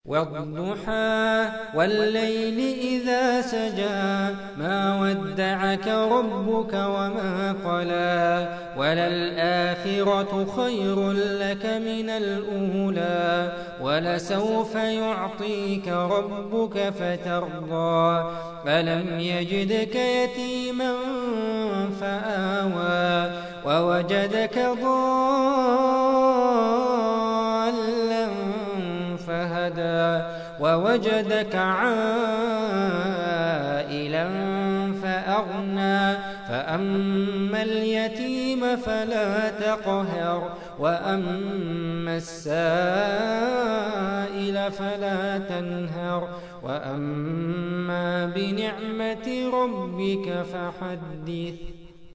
والضحى والليل إذا سجى ما ودعك ربك وما قلى وللآخرة خير لك من الأولى ولسوف يعطيك ربك فترضى ألم يجدك يتيما فآوى ووجدك ضالا فهدى ووجدك عائلا فأغنى فأما اليتيم فلا تقهر وأما السائل فلا تنهر وأما بنعمة ربك فحدث.